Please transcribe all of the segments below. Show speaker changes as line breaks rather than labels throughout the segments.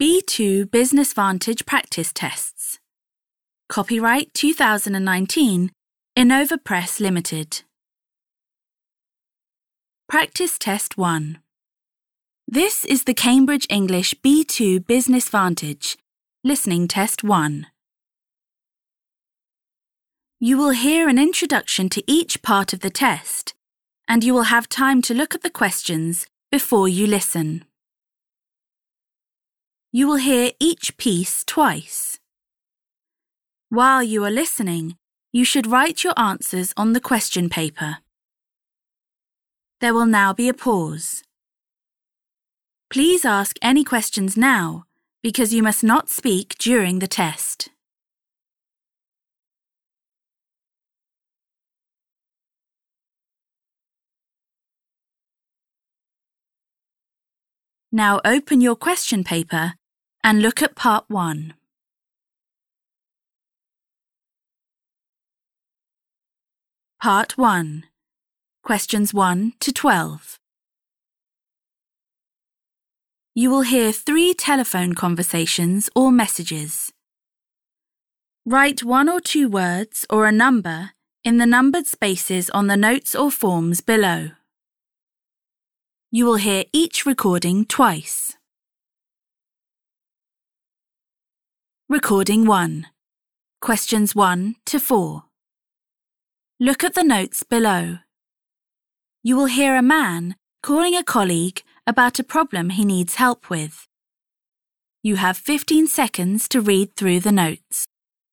B2 Business Vantage Practice Tests. Copyright 2019, Innova Press Limited. Practice Test 1. This is the Cambridge English B2 Business Vantage, Listening Test 1. You will hear an introduction to each part of the test, and you will have time to look at the questions before you listen. You will hear each piece twice. While you are listening, you should write your answers on the question paper. There will now be a pause. Please ask any questions now, because you must not speak during the test. Now open your question paper and look at Part 1. Part 1. Questions 1 to 12. You will hear 3 telephone conversations or messages. Write 1 or 2 words or a number in the numbered spaces on the notes or forms below. You will hear each recording twice. Recording 1. Questions 1 to 4. Look at the notes below. You will hear a man calling a colleague about a problem he needs help with. You have 15 seconds to read through the notes.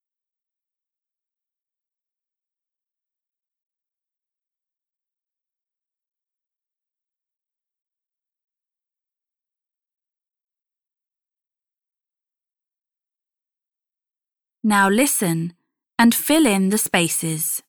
Now listen and fill in the spaces.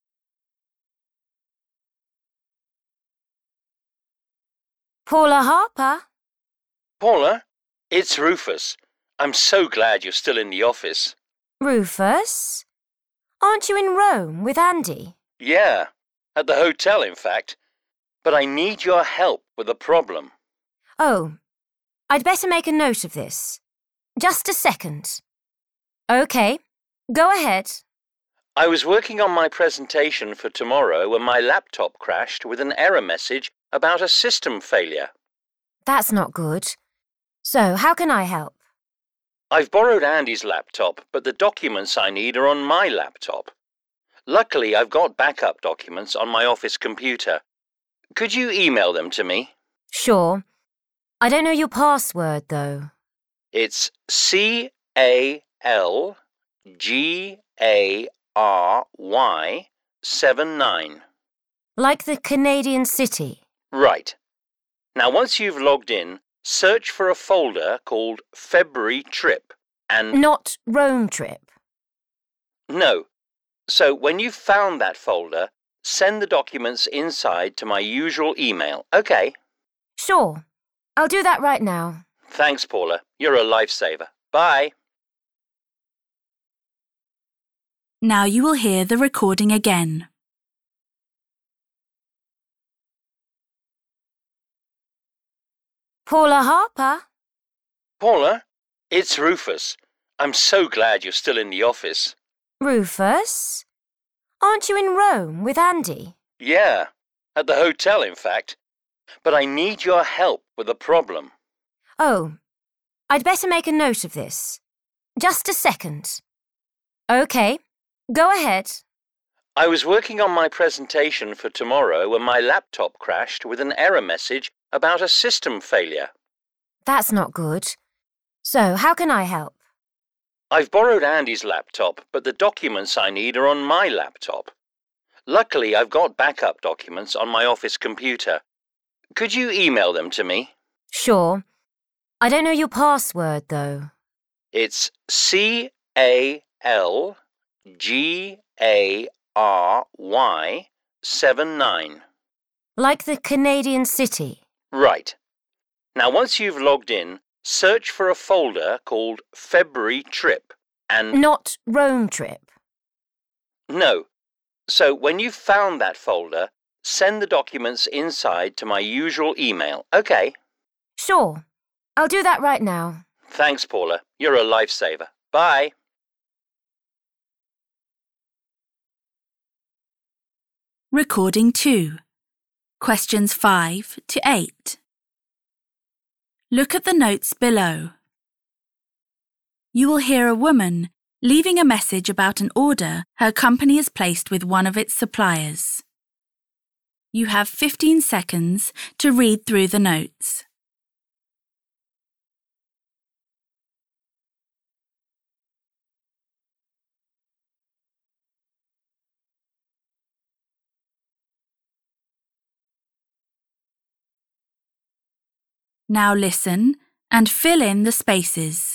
Paula Harper?
Paula, it's Rufus. I'm so glad you're still in the office.
Rufus? Aren't you in Rome with Andy?
Yeah, at the hotel, in fact. But I need your help with a problem.
Oh, I'd better make a note of this. Just a second. OK, go ahead.
I was working on my presentation for tomorrow when my laptop crashed with an error message about a system failure.
That's not good. So, how can I help?
I've borrowed Andy's laptop, but the documents I need are on my laptop. Luckily, I've got backup documents on my office computer. Could you email them to me?
Sure. I don't know your password, though.
It's CALGARY79.
Like the Canadian city?
Right. Now, once you've logged in, search for a folder called February Trip and...
Not Rome trip.
No. So, when you've found that folder, send the documents inside to my usual email, OK?
Sure. I'll do that right now.
Thanks, Paula. You're a lifesaver. Bye.
Now you will hear the recording again.
Paula Harper?
Paula, it's Rufus. I'm so glad you're still in the office.
Rufus? Aren't you in Rome with Andy?
Yeah, at the hotel, in fact. But I need your help with a problem.
Oh, I'd better make a note of this. Just a second. OK, go ahead.
I was working on my presentation for tomorrow when my laptop crashed with an error message about a system failure.
That's not good. So, how can I help?
I've borrowed Andy's laptop, but the documents I need are on my laptop. Luckily, I've got backup documents on my office computer. Could you email them to me?
Sure. I don't know your password, though.
It's CALGARY79.
Like the Canadian city?
Right. Now, once you've logged in, search for a folder called February Trip and...
Not Rome trip.
No. So, when you've found that folder, send the documents inside to my usual email, OK?
Sure. I'll do that right now.
Thanks, Paula. You're a lifesaver. Bye.
Recording 2. Questions 5 to 8. Look at the notes below. You will hear a woman leaving a message about an order her company has placed with one of its suppliers. You have 15 seconds to read through the notes. Now listen and fill in the spaces.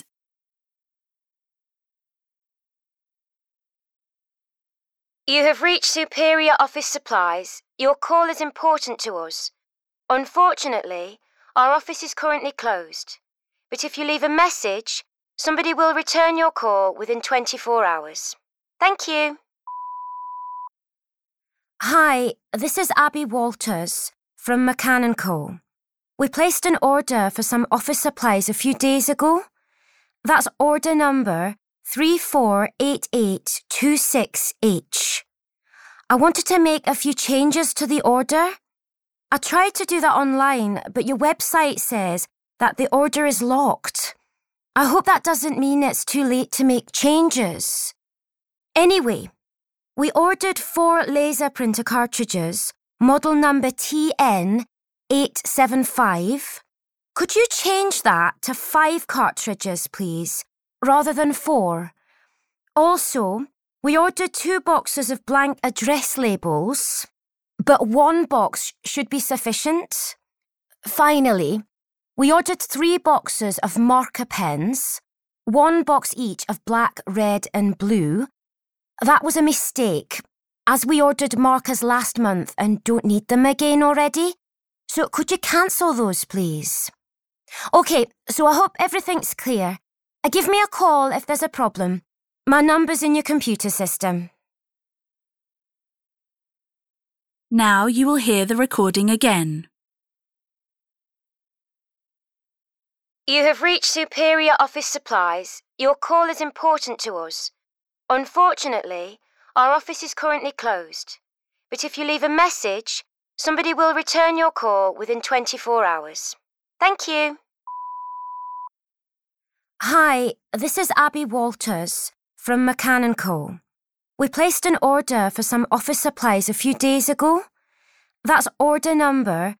You have reached Superior Office Supplies. Your call is important to us. Unfortunately, our office is currently closed. But if you leave a message, somebody will return your call within 24 hours. Thank you. Hi, this is Abby Walters from McCann & Co. We placed an order for some office supplies a few days ago. That's order number 348826H. I wanted to make a few changes to the order. I tried to do that online, but your website says that the order is locked. I hope that doesn't mean it's too late to make changes. Anyway, we ordered 4 laser printer cartridges, model number TN875. Could you change that to 5 cartridges, please, rather than 4? Also, we ordered 2 boxes of blank address labels, but 1 box should be sufficient. Finally, we ordered 3 boxes of marker pens, 1 box each of black, red and blue. That was a mistake, as we ordered markers last month and don't need them again already. So could you cancel those, please? OK, so I hope everything's clear. Give me a call if there's a problem. My number's in your computer system.
Now you will hear the recording again.
You have reached Superior Office Supplies. Your call is important to us. Unfortunately, our office is currently closed. But if you leave a message, somebody will return your call within 24 hours. Thank you. Hi, this is Abby Walters from McCann & Co. We placed an order for some office supplies a few days ago. That's order number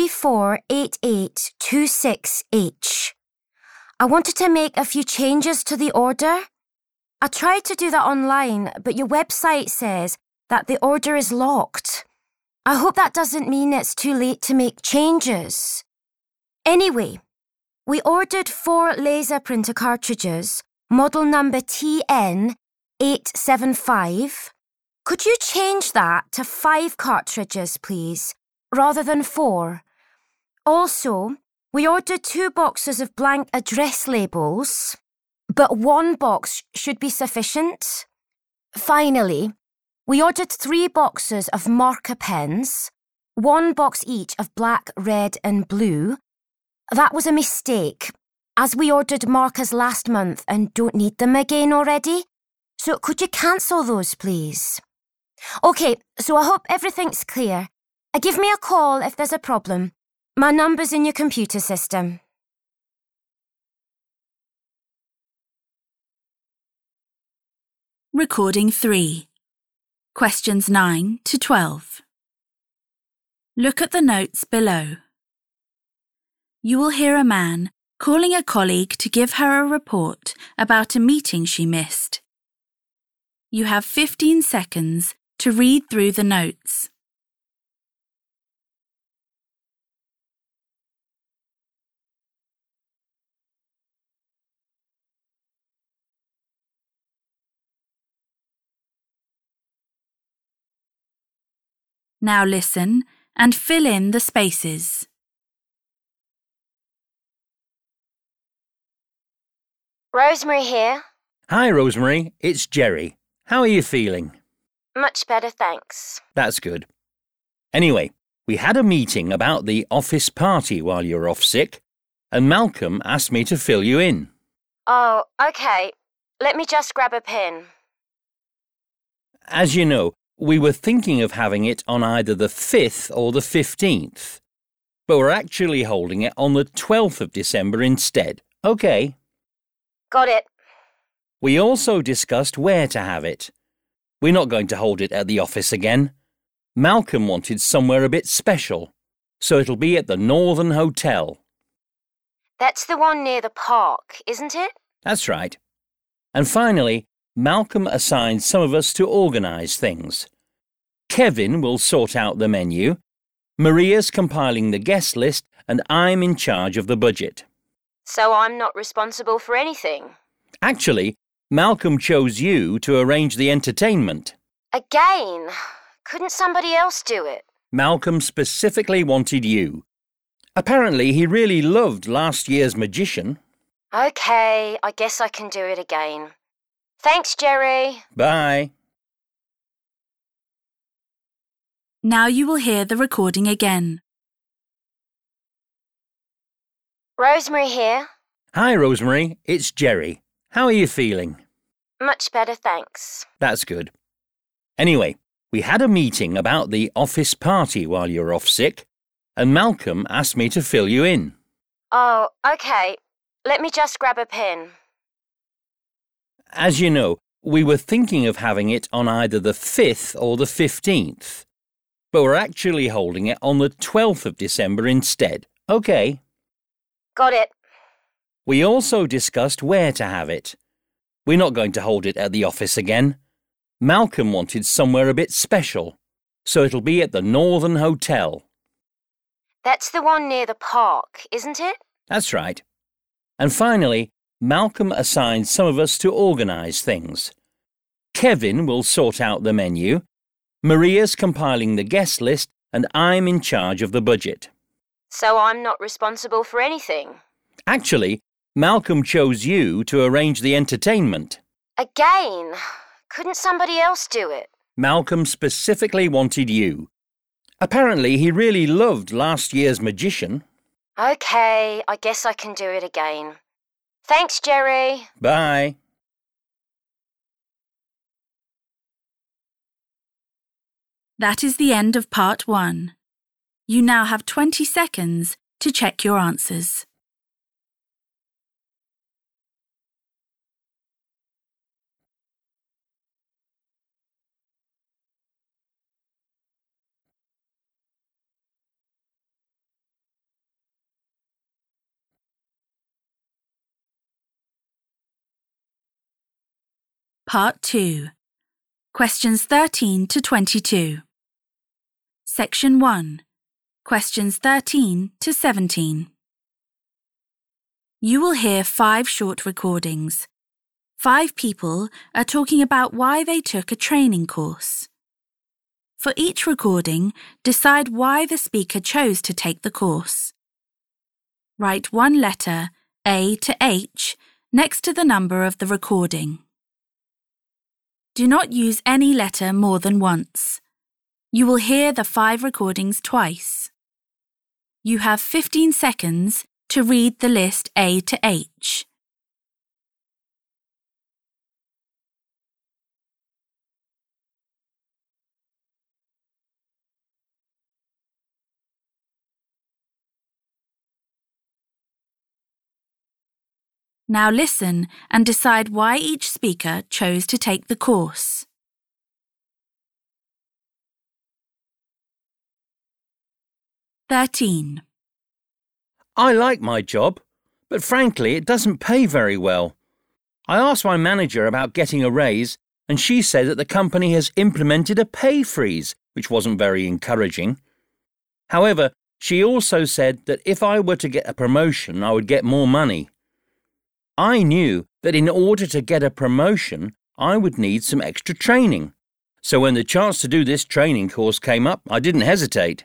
348826H. I wanted to make a few changes to the order. I tried to do that online, but your website says that the order is locked. I hope that doesn't mean it's too late to make changes. Anyway, we ordered 4 laser printer cartridges, model number TN875. Could you change that to 5 cartridges, please, rather than 4? Also, we ordered 2 boxes of blank address labels, but 1 box should be sufficient. Finally, we ordered 3 boxes of marker pens, 1 box each of black, red and blue. That was a mistake, as we ordered markers last month and don't need them again already. So could you cancel those, please? OK, so I hope everything's clear. Give me a call if there's a problem. My number's in your computer system.
Recording 3. Questions 9 to 12. Look at the notes below. You will hear a man calling a colleague to give her a report about a meeting she missed. You have 15 seconds to read through the notes. Now listen and fill in the spaces.
Rosemary here.
Hi, Rosemary. It's Jerry. How are you feeling?
Much better, thanks.
That's good. Anyway, we had a meeting about the office party while you were off sick, and Malcolm asked me to fill you in.
Oh, OK. Let me just grab a pen.
As you know, we were thinking of having it on either the 5th or the 15th, but we're actually holding it on the 12th of December instead. OK.
Got it.
We also discussed where to have it. We're not going to hold it at the office again. Malcolm wanted somewhere a bit special, so it'll be at the Northern Hotel.
That's the one near the park, isn't it?
That's right. And finally, Malcolm assigned some of us to organise things. Kevin will sort out the menu, Maria's compiling the guest list, and I'm in charge of the budget.
So I'm not responsible for anything?
Actually, Malcolm chose you to arrange the entertainment.
Again? Couldn't somebody else do it?
Malcolm specifically wanted you. Apparently, he really loved last year's magician.
OK, I guess I can do it again. Thanks, Jerry.
Bye.
Now you will hear the recording again.
Rosemary here.
Hi, Rosemary. It's Jerry. How are you feeling?
Much better, thanks.
That's good. Anyway, we had a meeting about the office party while you were off sick, and Malcolm asked me to fill you in.
Oh, OK. Let me just grab a pen.
As you know, we were thinking of having it on either the 5th or the 15th, but we're actually holding it on the 12th of December instead. OK.
Got it.
We also discussed where to have it. We're not going to hold it at the office again. Malcolm wanted somewhere a bit special, so it'll be at the Northern Hotel.
That's the one near the park, isn't it?
That's right. And finally, Malcolm assigned some of us to organise things. Kevin will sort out the menu, Maria's compiling the guest list, and I'm in charge of the budget.
So I'm not responsible for anything?
Actually, Malcolm chose you to arrange the entertainment.
Again? Couldn't somebody else do it?
Malcolm specifically wanted you. Apparently, he really loved last year's magician.
OK, I guess I can do it again. Thanks, Jerry.
Bye.
That is the end of part 1. You now have 20 seconds to check your answers. Part 2. Questions 13 to 22. Section 1. Questions 13 to 17. You will hear 5 short recordings. 5 people are talking about why they took a training course. For each recording, decide why the speaker chose to take the course. Write one letter, A to H, next to the number of the recording. Do not use any letter more than once. You will hear the 5 recordings twice. You have 15 seconds to read the list A to H. Now listen and decide why each speaker chose to take the course. (13)
I like my job, but frankly, it doesn't pay very well. I asked my manager about getting a raise, and she said that the company has implemented a pay freeze, which wasn't very encouraging. However, she also said that if I were to get a promotion, I would get more money. I knew that in order to get a promotion, I would need some extra training. So when the chance to do this training course came up, I didn't hesitate.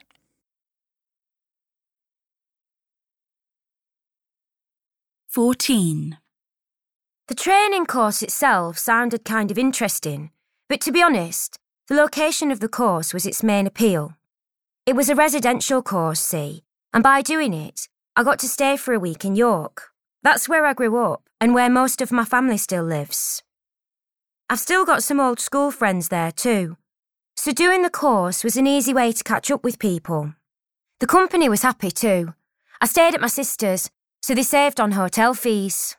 (14)
The training course itself sounded kind of interesting, but to be honest, the location of the course was its main appeal. It was a residential course, see, and by doing it, I got to stay for a week in York. That's where I grew up, and where most of my family still lives. I've still got some old school friends there too, so doing the course was an easy way to catch up with people. The company was happy too. I stayed at my sister's, so they saved on hotel fees.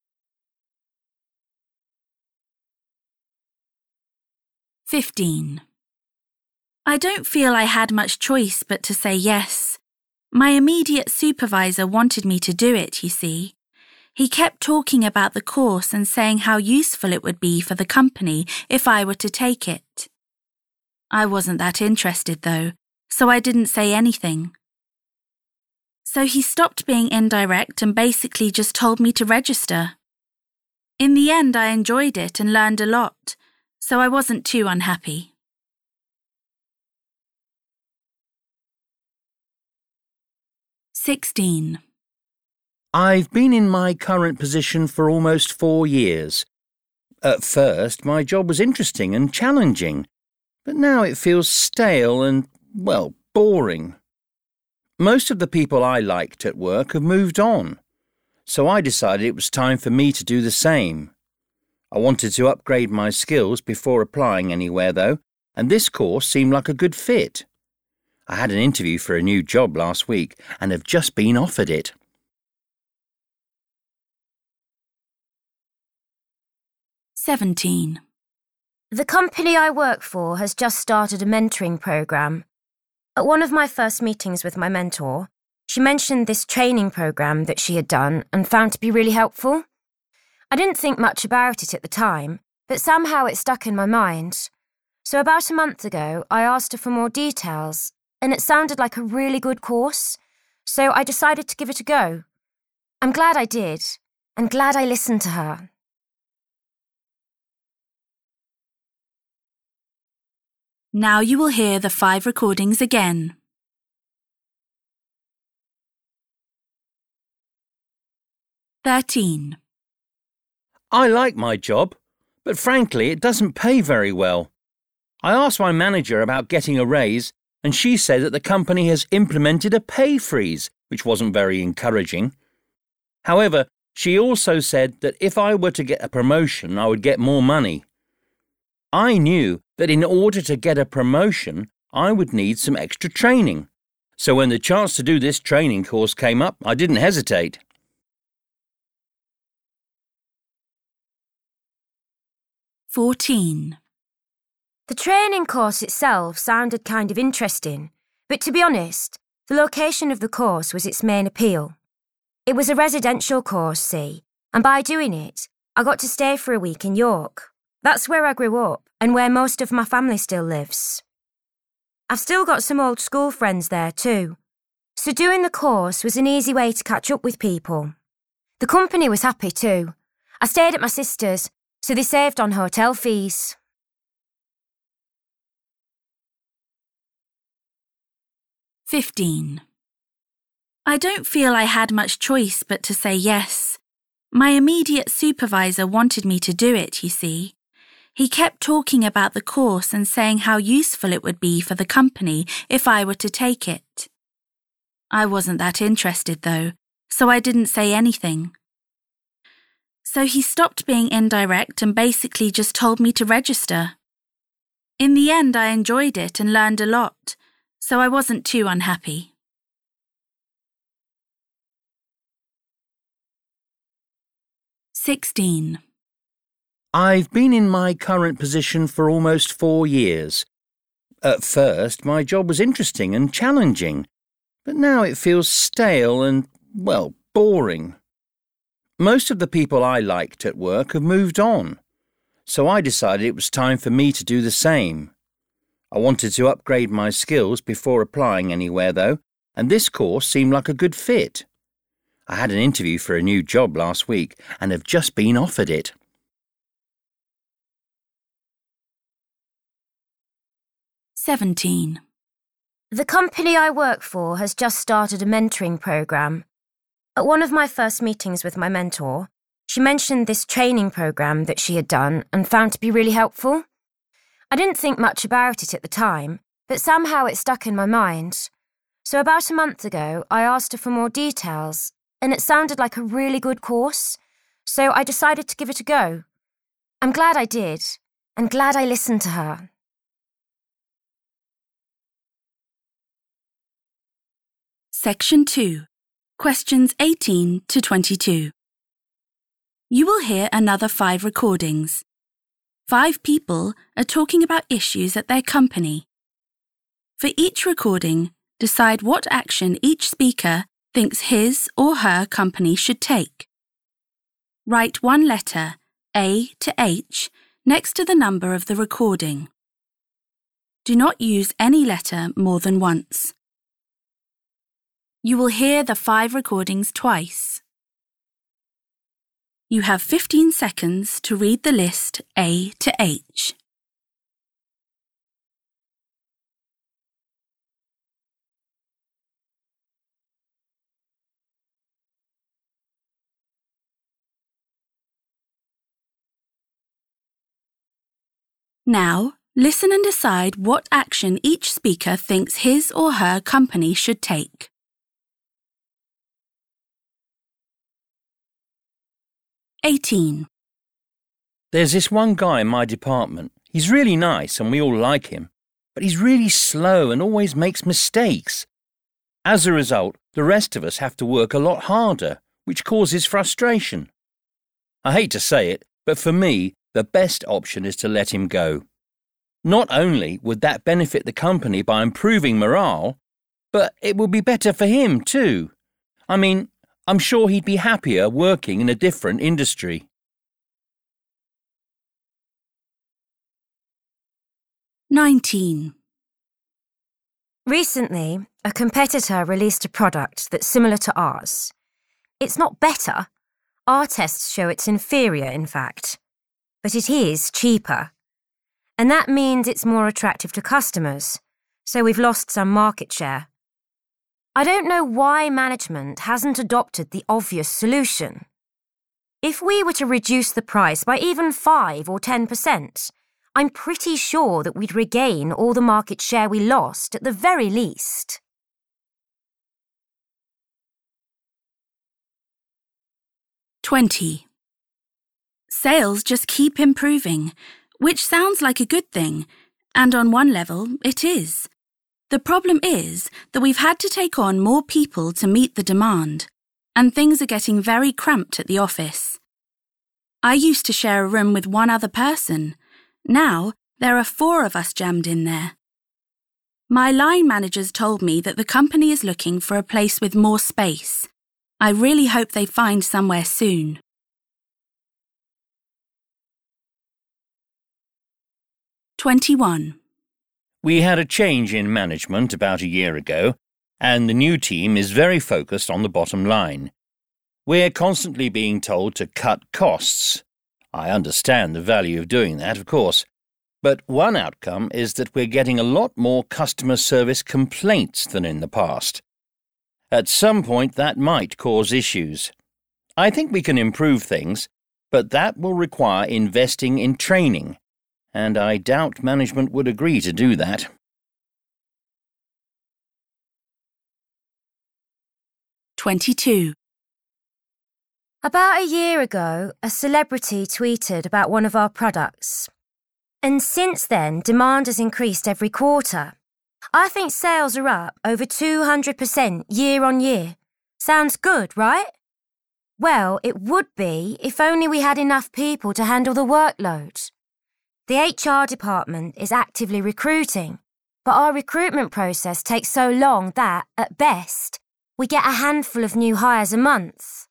"15. I don't feel I had much choice but to say yes. My immediate supervisor wanted me to do it, you see. He kept talking about the course and saying how useful it would be for the company if I were to take it. I wasn't that interested though, so I didn't say anything. So he stopped being indirect and basically just told me to register. In the end, I enjoyed it and learned a lot, so I wasn't too unhappy." 16.
I've been in my current position for almost 4 years. At first, my job was interesting and challenging, but now it feels stale and, well, boring. Most of the people I liked at work have moved on, so I decided it was time for me to do the same. I wanted to upgrade my skills before applying anywhere, though, and this course seemed like a good fit. I had an interview for a new job last week and have just been offered it.
17.
The company I work for has just started a mentoring program. At one of my first meetings with my mentor, she mentioned this training program that she had done and found to be really helpful. I didn't think much about it at the time, but somehow it stuck in my mind. So about a month ago, I asked her for more details, and it sounded like a really good course, so I decided to give it a go. I'm glad I did, and glad I listened to her.
Now you will hear the 5 recordings again. "13.
I like my job, but frankly, it doesn't pay very well. I asked my manager about getting a raise, and she said that the company has implemented a pay freeze, which wasn't very encouraging. However, she also said that if I were to get a promotion, I would get more money. I knew that in order to get a promotion, I would need some extra training. So when the chance to do this training course came up, I didn't hesitate.
14.
The training course itself sounded kind of interesting, but to be honest, the location of the course was its main appeal. It was a residential course, see, and by doing it, I got to stay for a week in York. That's where I grew up and where most of my family still lives. I've still got some old school friends there too, so doing the course was an easy way to catch up with people. The company was happy too. I stayed at my sister's, so they saved on hotel fees.
15. I don't feel I had much choice but to say yes. My immediate supervisor wanted me to do it, you see. He kept talking about the course and saying how useful it would be for the company if I were to take it. I wasn't that interested though, so I didn't say anything. So he stopped being indirect and basically just told me to register. In the end, I enjoyed it and learned a lot, so I wasn't too unhappy. 16.
I've been in my current position for almost 4 years. At first, my job was interesting and challenging, but now it feels stale and, well, boring. Most of the people I liked at work have moved on, so I decided it was time for me to do the same. I wanted to upgrade my skills before applying anywhere, though, and this course seemed like a good fit. I had an interview for a new job last week and have just been offered it.
17.
The company I work for has just started a mentoring program. At one of my first meetings with my mentor, she mentioned this training program that she had done and found to be really helpful. I didn't think much about it at the time, but somehow it stuck in my mind. So about a month ago, I asked her for more details, and it sounded like a really good course, so I decided to give it a go. I'm glad I did, and glad I listened to her.
Section 2. Questions 18 to 22. You will hear another 5 recordings. 5 people are talking about issues at their company. For each recording, decide what action each speaker thinks his or her company should take. Write one letter, A to H, next to the number of the recording. Do not use any letter more than once. You will hear the 5 recordings twice. You have 15 seconds to read the list A to H. Now, listen and decide what action each speaker thinks his or her company should take. (18)
There's this one guy in my department. He's really nice and we all like him, but he's really slow and always makes mistakes. As a result, the rest of us have to work a lot harder, which causes frustration. I hate to say it, but for me, the best option is to let him go. Not only would that benefit the company by improving morale, but it would be better for him too. I mean, I'm sure he'd be happier working in a different industry.
(19)
Recently, a competitor released a product that's similar to ours. It's not better. Our tests show it's inferior, in fact. But it is cheaper. And that means it's more attractive to customers, so we've lost some market share. I don't know why management hasn't adopted the obvious solution. If we were to reduce the price by even 5 or 10%, I'm pretty sure that we'd regain all the market share we lost at the very least.
(20) Sales just keep improving, which sounds like a good thing, and on one level, it is. The problem is that we've had to take on more people to meet the demand, and things are getting very cramped at the office. I used to share a room with one other person. Now, there are 4 of us jammed in there. My line managers told me that the company is looking for a place with more space. I really hope they find somewhere soon. (21)
We had a change in management about a year ago, and the new team is very focused on the bottom line. We're constantly being told to cut costs. I understand the value of doing that, of course, but one outcome is that we're getting a lot more customer service complaints than in the past. At some point, that might cause issues. I think we can improve things, but that will require investing in training, and I doubt management would agree to do that.
(22)
About a year ago, a celebrity tweeted about one of our products. And since then, demand has increased every quarter. I think sales are up over 200% year on year. Sounds good, right? Well, it would be if only we had enough people to handle the workload. The HR department is actively recruiting, but our recruitment process takes so long that, at best, we get a handful of new hires a month.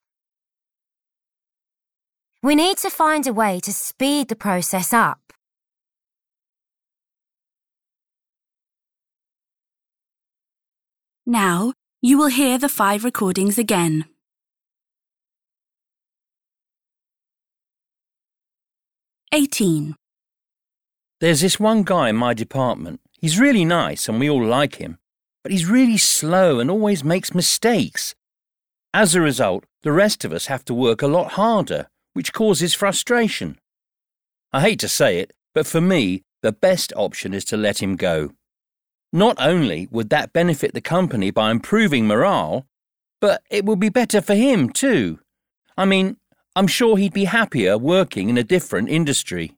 We need to find a way to speed the process up.
Now, you will hear the 5 recordings again. (18)
There's this one guy in my department. He's really nice and we all like him, but he's really slow and always makes mistakes. As a result, the rest of us have to work a lot harder, which causes frustration. I hate to say it, but for me, the best option is to let him go. Not only would that benefit the company by improving morale, but it would be better for him too. I mean, I'm sure he'd be happier working in a different industry.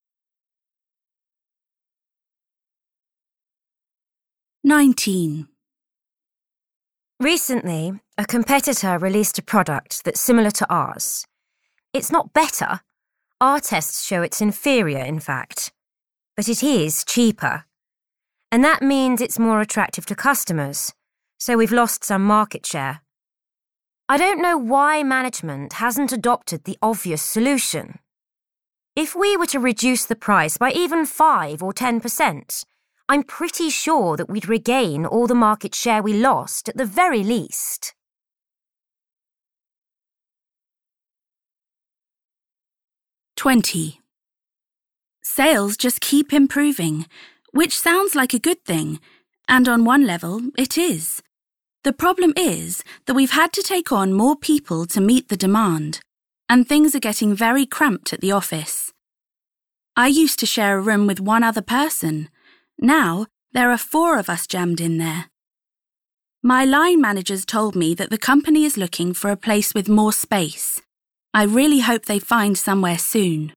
19.
Recently, a competitor released a product that's similar to ours. It's not better. Our tests show it's inferior, in fact. But it is cheaper. And that means it's more attractive to customers, so we've lost some market share. I don't know why management hasn't adopted the obvious solution. If we were to reduce the price by even 5 or 10%, I'm pretty sure that we'd regain all the market share we lost at the very least.
20. Sales just keep improving, which sounds like a good thing, and on one level, it is. The problem is that we've had to take on more people to meet the demand, and things are getting very cramped at the office. I used to share a room with one other person. Now, there are 4 of us jammed in there. My line managers told me that the company is looking for a place with more space. I really hope they find somewhere soon.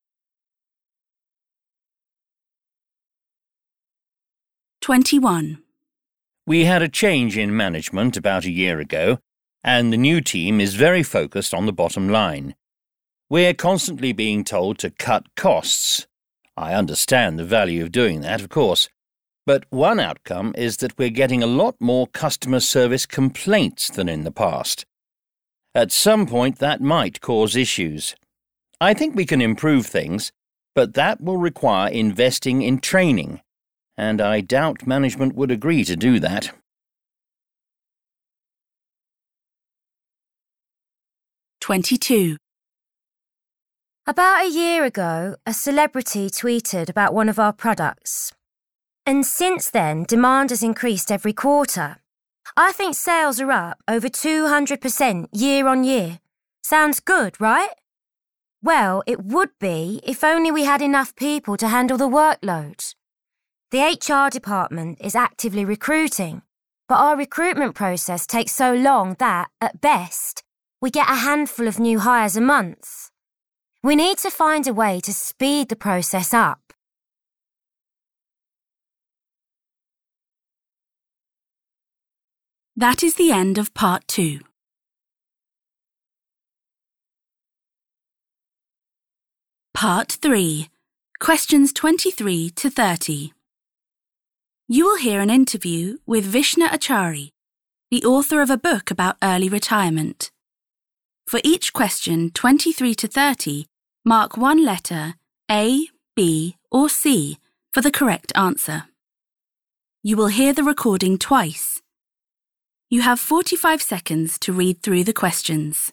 21.
We had a change in management about a year ago, and the new team is very focused on the bottom line. We're constantly being told to cut costs. I understand the value of doing that, of course, but one outcome is that we're getting a lot more customer service complaints than in the past. At some point, that might cause issues. I think we can improve things, but that will require investing in training, and I doubt management would agree to do that.
22.
About a year ago, a celebrity tweeted about one of our products. And since then, demand has increased every quarter. I think sales are up over 200% year on year. Sounds good, right? Well, it would be if only we had enough people to handle the workload. The HR department is actively recruiting, but our recruitment process takes so long that, at best, we get a handful of new hires a month. We need to find a way to speed the process up.
That is the end of part 2. Part 3. Questions 23 to 30. You will hear an interview with Vishna Achari, the author of a book about early retirement. For each question 23 to 30, mark one letter A, B, or C for the correct answer. You will hear the recording twice. You have 45 seconds to read through the questions.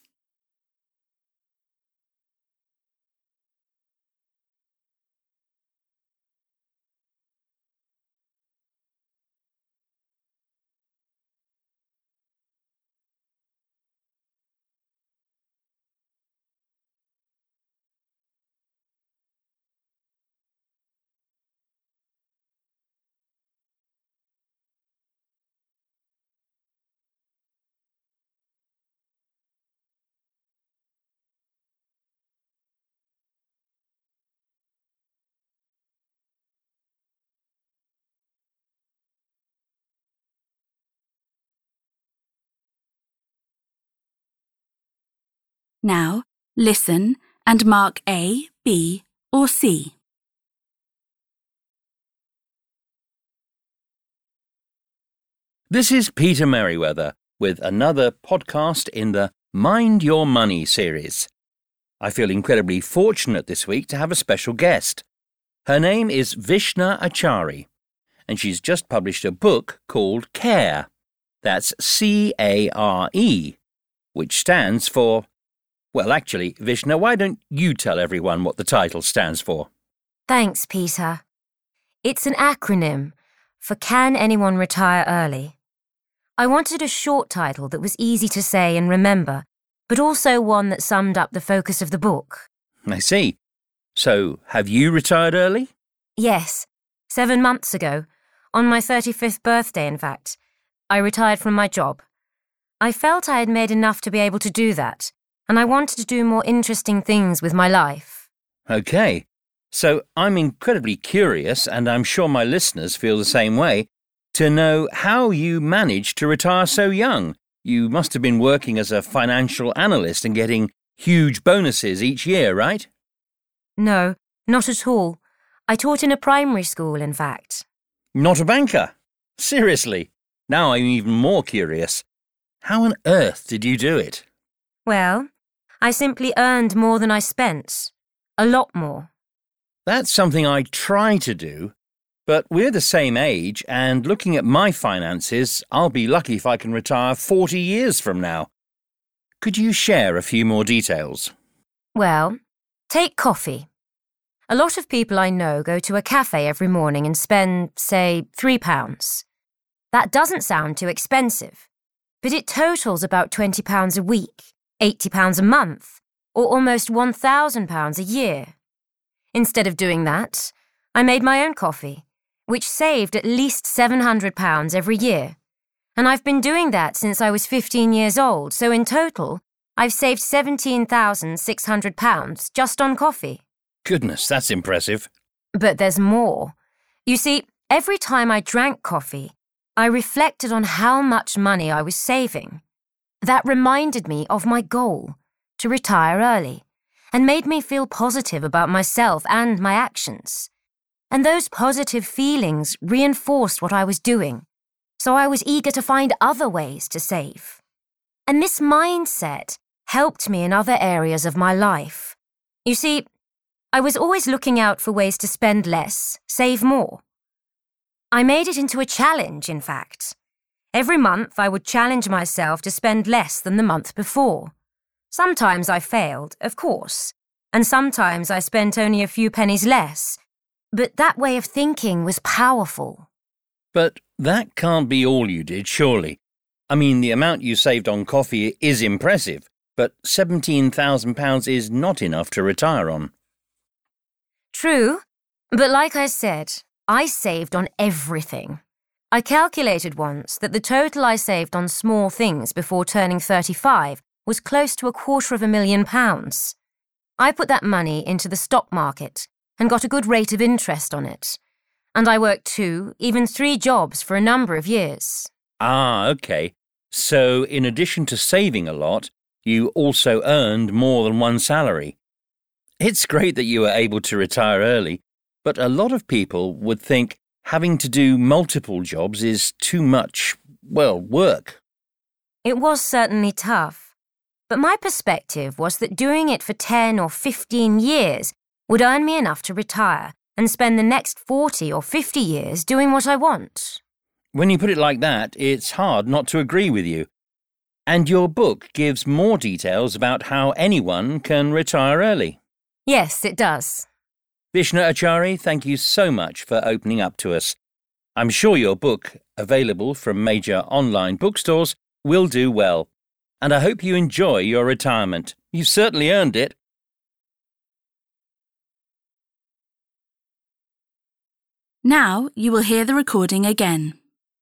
Now, listen and mark A, B, or C.
This is Peter Merriweather with another podcast in the Mind Your Money series. I feel incredibly fortunate this week to have a special guest. Her name is Vishna Achari, and she's just published a book called CARE. That's C-A-R-E, which stands for... Well, actually, Vishna, why don't you tell everyone what the title stands for?
Thanks, Peter. It's an acronym for Can Anyone Retire Early? I wanted a short title that was easy to say and remember, but also one that summed up the focus of the book.
I see. So, have you retired early?
Yes, 7 months ago. On my 35th birthday, in fact. I retired from my job. I felt I had made enough to be able to do that, and I wanted to do more interesting things with my life.
OK, so I'm incredibly curious, and I'm sure my listeners feel the same way, to know how you managed to retire so young. You must have been working as a financial analyst and getting huge bonuses each year, right?
No, not at all. I taught in a primary school, in fact.
Not a banker? Seriously? Now I'm even more curious. How on earth did you do it?
Well, I simply earned more than I spent. A lot more.
That's something I try to do, but we're the same age, and looking at my finances, I'll be lucky if I can retire 40 years from now. Could you share a few more details?
Well, take coffee. A lot of people I know go to a cafe every morning and spend, say, £3. That doesn't sound too expensive, but it totals about £20 a week, £80 a month, or almost £1,000 a year. Instead of doing that, I made my own coffee, which saved at least £700 every year. And I've been doing that since I was 15 years old, so in total, I've saved £17,600 just on coffee.
Goodness, that's impressive.
But there's more. You see, every time I drank coffee, I reflected on how much money I was saving. That reminded me of my goal, to retire early, and made me feel positive about myself and my actions. And those positive feelings reinforced what I was doing, so I was eager to find other ways to save. And this mindset helped me in other areas of my life. You see, I was always looking out for ways to spend less, save more. I made it into a challenge, in fact. Every month I would challenge myself to spend less than the month before. Sometimes I failed, of course, and sometimes I spent only a few pennies less, but that way of thinking was powerful.
But that can't be all you did, surely. I mean, the amount you saved on coffee is impressive, but £17,000 is not enough to retire on.
True, but like I said, I saved on everything. I calculated once that the total I saved on small things before turning 35 was close to £250,000. I put that money into the stock market and got a good rate of interest on it. And I worked 2, even 3 jobs for a number of years.
Ah, OK. So in addition to saving a lot, you also earned more than one salary. It's great that you were able to retire early, but a lot of people would think having to do multiple jobs is too much, work.
It was certainly tough, but my perspective was that doing it for 10 or 15 years would earn me enough to retire and spend the next 40 or 50 years doing what I want.
When you put it like that, it's hard not to agree with you. And your book gives more details about how anyone can retire early.
Yes, it does.
Vishna Achari, thank you so much for opening up to us. I'm sure your book, available from major online bookstores, will do well. And I hope you enjoy your retirement. You've certainly earned it.
Now you will hear the recording again.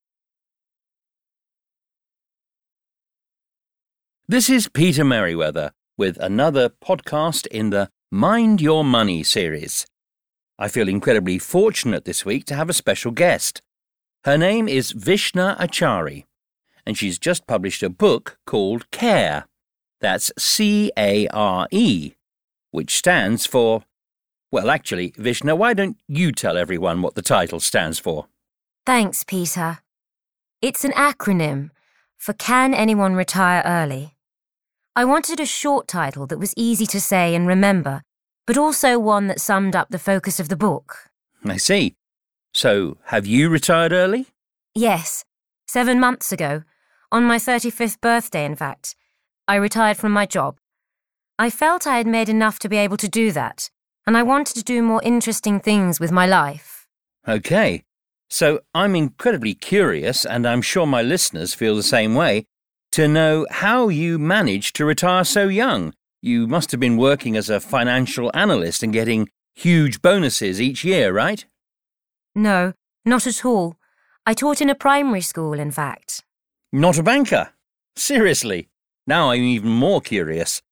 This is Peter Merriweather with another podcast in the Mind Your Money series. I feel incredibly fortunate this week to have a special guest. Her name is Vishna Achari, and she's just published a book called CARE. That's C-A-R-E, which stands for... Well, actually, Vishna, why don't you tell everyone what the title stands for?
Thanks, Peter. It's an acronym for Can Anyone Retire Early? I wanted a short title that was easy to say and remember, but also one that summed up the focus of the book.
I see. So, have you retired early?
Yes, 7 months ago. On my 35th birthday, in fact. I retired from my job. I felt I had made enough to be able to do that, and I wanted to do more interesting things with my life.
OK. So, I'm incredibly curious, and I'm sure my listeners feel the same way, to know how you managed to retire so young. You must have been working as a financial analyst and getting huge bonuses each year, right?
No, not at all. I taught in a primary school, in fact.
Not a banker? Seriously? Now I'm even more curious.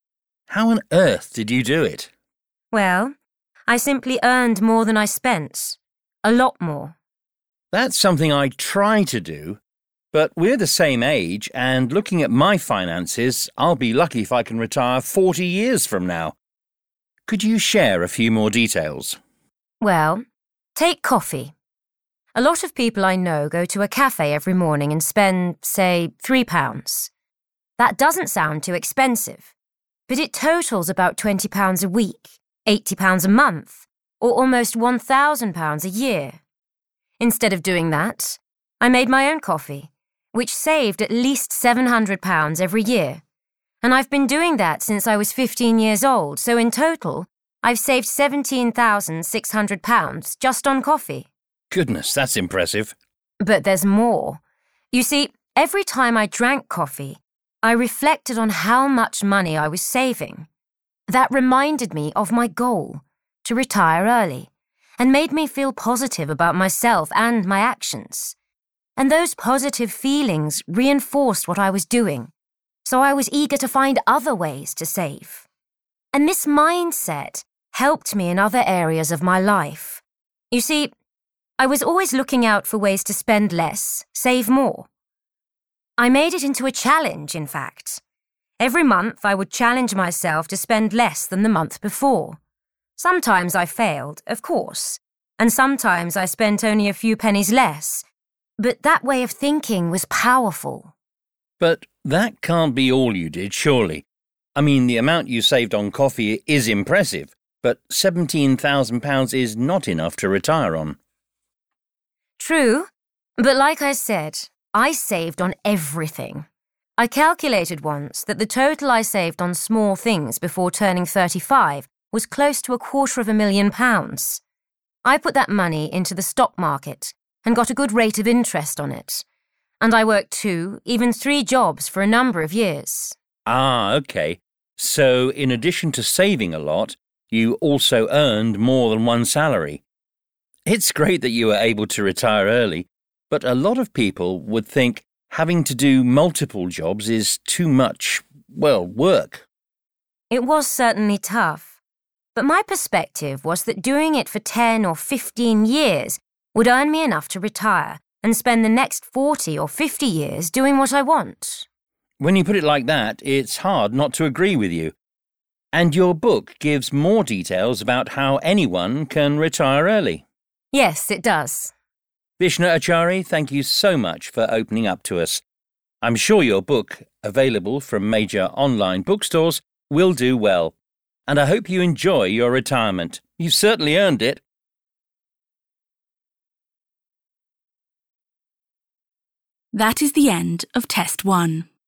How on earth did you do it?
Well, I simply earned more than I spent. A lot more.
That's something I try to do, but we're the same age, and looking at my finances, I'll be lucky if I can retire 40 years from now. Could you share a few more details?
Well, take coffee. A lot of people I know go to a cafe every morning and spend, say, £3. That doesn't sound too expensive, but it totals about £20 a week, £80 a month, or almost £1,000 a year. Instead of doing that, I made my own coffee, which saved at least £700 every year. And I've been doing that since I was 15 years old, so in total, I've saved £17,600 just on coffee.
Goodness, that's impressive.
But there's more. You see, every time I drank coffee, I reflected on how much money I was saving. That reminded me of my goal, to retire early, and made me feel positive about myself and my actions. And those positive feelings reinforced what I was doing, so I was eager to find other ways to save. And this mindset helped me in other areas of my life. You see, I was always looking out for ways to spend less, save more. I made it into a challenge, in fact. Every month I would challenge myself to spend less than the month before. Sometimes I failed, of course, and sometimes I spent only a few pennies less, but that way of thinking was powerful.
But that can't be all you did, surely. I mean, the amount you saved on coffee is impressive, but £17,000 is not enough to retire on.
True, but like I said, I saved on everything. I calculated once that the total I saved on small things before turning 35 was close to £250,000. I put that money into the stock market and got a good rate of interest on it. And I worked 2, even 3 jobs for a number of years.
Ah, OK. So in addition to saving a lot, you also earned more than one salary. It's great that you were able to retire early, but a lot of people would think having to do multiple jobs is too much, work.
It was certainly tough, but my perspective was that doing it for 10 or 15 years would earn me enough to retire and spend the next 40 or 50 years doing what I want.
When you put it like that, it's hard not to agree with you. And your book gives more details about how anyone can retire early.
Yes, it does.
Bishna Achari, thank you so much for opening up to us. I'm sure your book, available from major online bookstores, will do well. And I hope you enjoy your retirement. You've certainly earned it.
That is the end of Test 1.